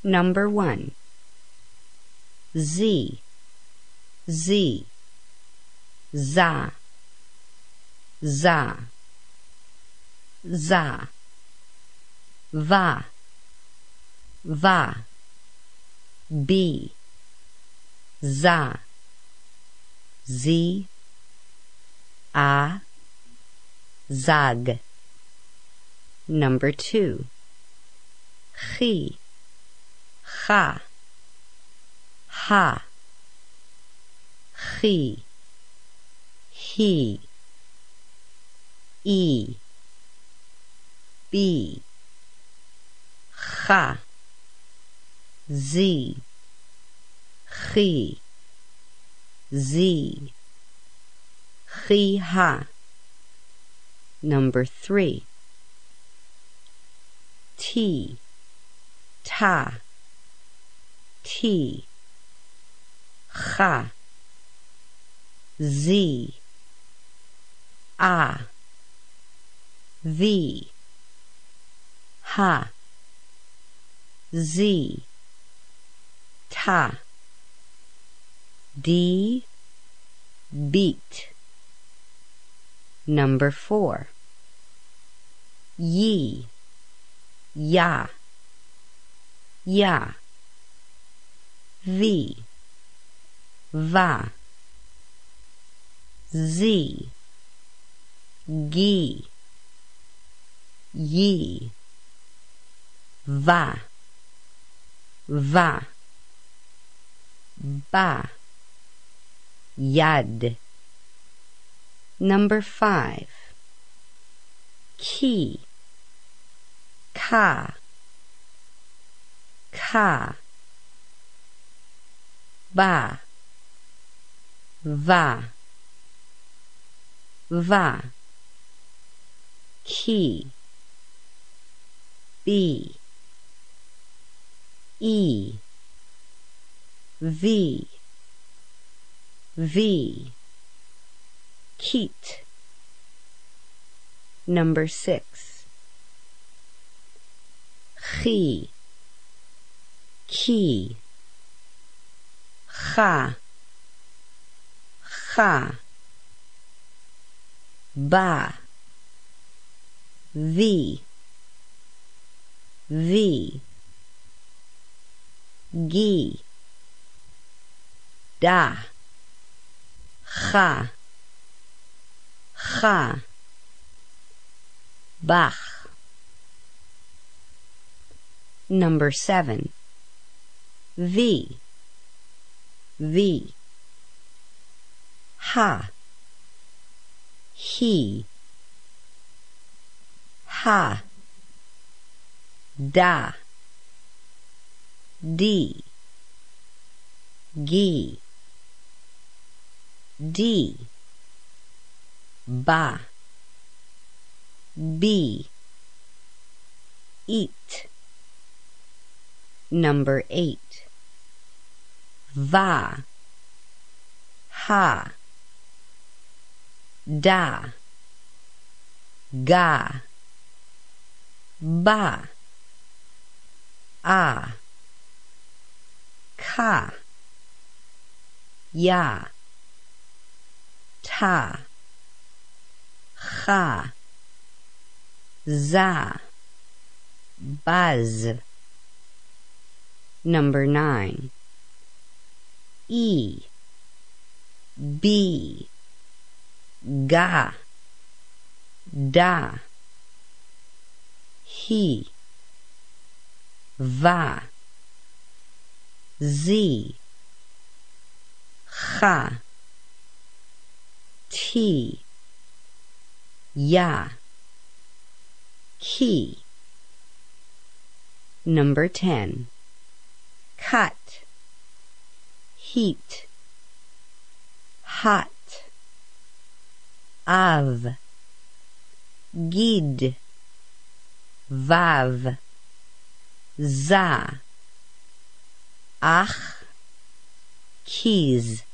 Number 1. Z, Z, za, za, za, va, va, b, za, z, a, zag. Number 2. Chi, cha, ha, chi, he, e, b, cha, z, chi, z, chi, ha. Number 3. T, ta, t, cha, z, a, v, ha, z, ta, d, beat. Number 4. Ye, ya, ya, v, va, z, gi, ye, va, va, ba, yad. Number 5. Ki, ka, ka, ba, va, va, ki, b, e, v, v, keet. Number 6. Chi, ki, cha, cha, ba, v, v, gi, da, cha, cha, bach. Number 7. V, v, ha, he, ha, da, d, gi, d, ba, b, eat. Number 8. Va, ha, da, ga, ba, a, ka, ya, ta, cha, za, baz. Number 9. E, b, ga, da, he, va, z, cha, t, ya, ki. Number 10. Cut, heat, hot, av, gid, vav, za, ach, keys.